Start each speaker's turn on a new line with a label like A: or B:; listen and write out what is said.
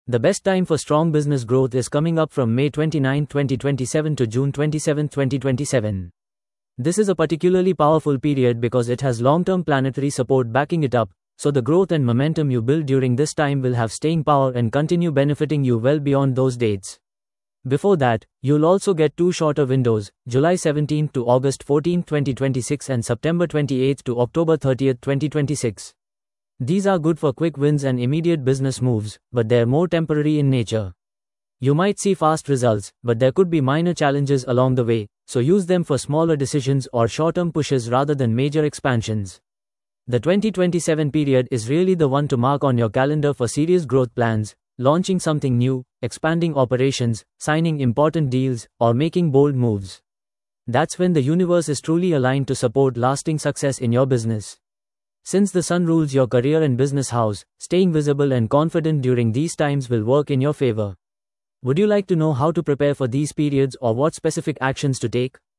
A: The best time for strong business growth is coming up from May 29, 2027 to June 27, 2027. This is a particularly powerful period because it has long-term planetary support backing it up, so the growth and momentum you build during this time will have staying power and continue benefiting you well beyond those dates. Before that, you'll also get two shorter windows, July 17 to August 14, 2026 and September 28 to October 30, 2026. These are good for quick wins and immediate business moves, but they're more temporary in nature. You might see fast results, but there could be minor challenges along the way, so use them for smaller decisions or short-term pushes rather than major expansions. The 2027 period is really the one to mark on your calendar for serious growth plans, launching something new, expanding operations, signing important deals, or making bold moves. That's when the universe is truly aligned to support lasting success in your business. Since the sun rules your career and business house, staying visible and confident during these times will work in your favor. Would you like to know how to prepare for these periods or what specific actions to take?